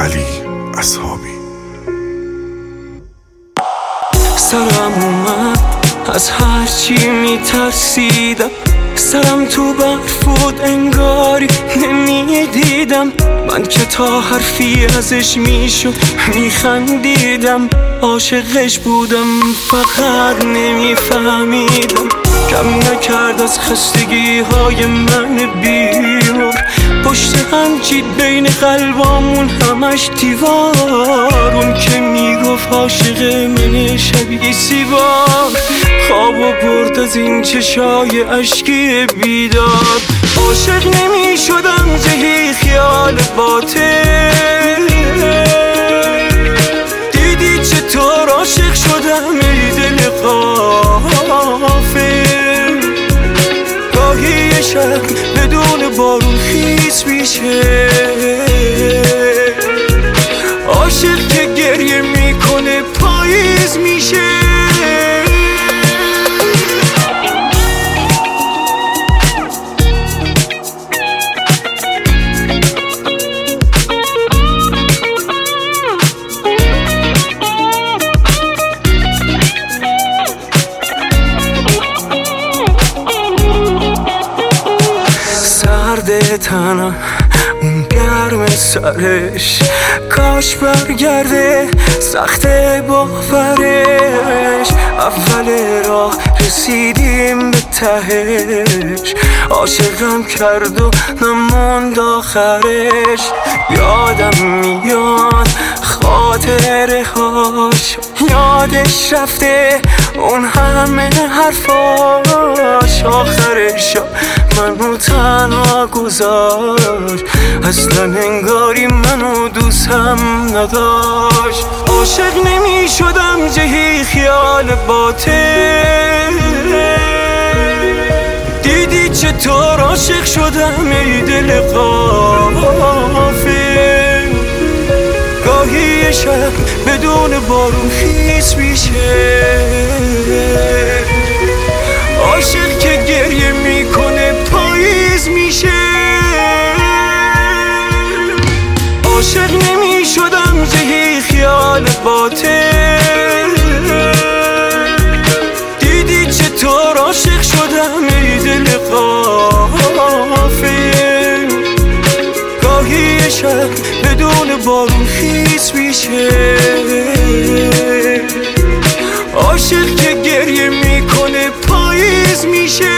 علی اصحابی. سرم اومد از هرچی میترسیدم، سرم تو برف بود انگاری نمیدیدم. من که تا حرفی ازش میشد میخندیدم، عاشقش بودم فقط نمیفهمیدم. کم نکرد از خستگی های من بیمار، پشت هم چید بین قلبامون همش دیوار. اون که میگفت عاشق من شبیه سیبار، خوابو برد از این چشای اشکی بیدار. عاشق نمی شدم جهی خیال باطل، دیدی چطور عاشق شدم ای دل غافل. گاهی شب بدون بارون خیس میشه، عاشق که گریه میکنه پاییز میشه. تنم اون گرم سرش، کاش برگرده سخت باورش. اول راه رسیدیم به تهش، عاشقم کرد و نموند آخرش. یادم میاد خاطره هاش، یادش رفته اون همه حرفاش. آخرش منو تنها گذاشت، اصلا انگاری منو دوستم نداشت. عاشق نمی شدم جهی خیال باطل، دیدی چطور عاشق شدم ای دل غافل. گاهی شب بدون بارون خیس میشه، عاشق که گریه میکنه پاییز میشه. عاشق نمی شدم جهی خیال باطل، دیدی چطور عاشق شدم ای دل غافل. گاهی شب بدون بارون خیس میشه، عاشق که گریه میکنه پاییز میشه.